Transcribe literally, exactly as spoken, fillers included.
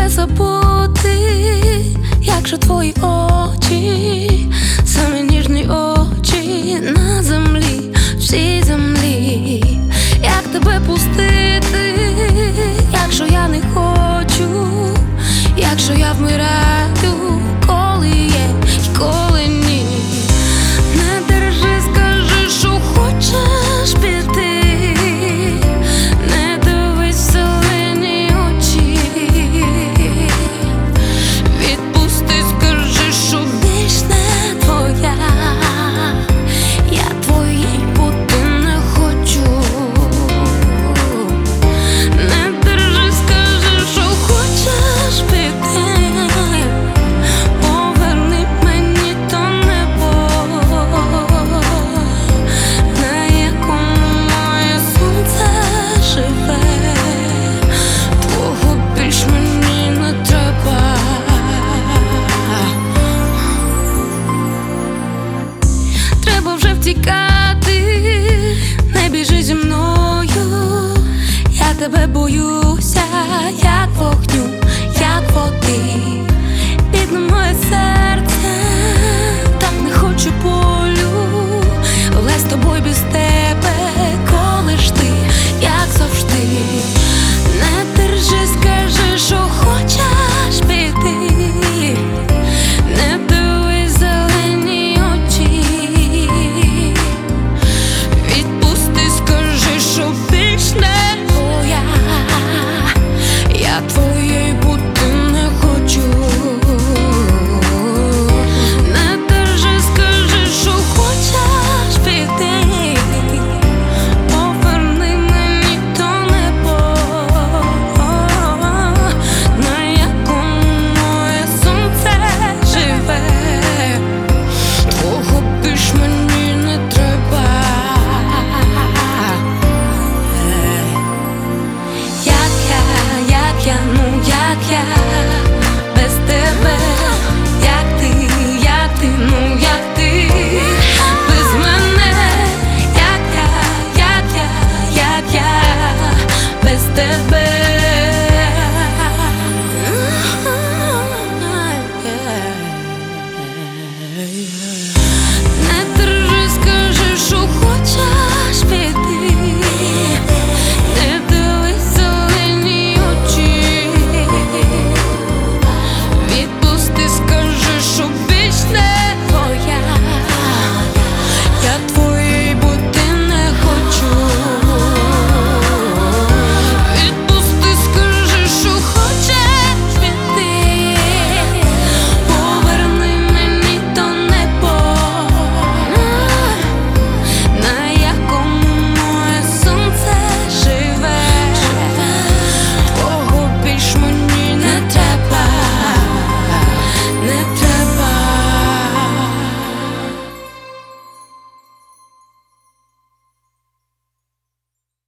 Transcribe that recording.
тебе забути, якщо твої очі, самі ніжні очі на землі, всій землі. Як тебе пустити, якщо я не хочу, якщо я вмираю, коли є і коли ні. Не держи, скажи, що хочеш піти, не дивись в зелені очі. Відпусти, скажи, що більш не твоя, я твоєю бути не хочу. Не держи, скажи, що хочеш піти, поверни мені то небо, на якому моє сонце живе. Твого більш мені не треба. Треба вже втікати, не біжи зі мною, я тебе боюся, як вогню, як води. Бідне моє серце, так не хочу болю, але з тобою без тебе, коли ж ти, як завжди. Не держи, скажи, що хочеш піти, не дивись в зелені очі. Відпусти, скажи, що більш не твоя, я твоєю бути не хочу. Не держи, скажи, що хочеш піти, поверни мені то небо, на якому моє сонце живе. Твого більш мені не треба. Як я, як я, ну як я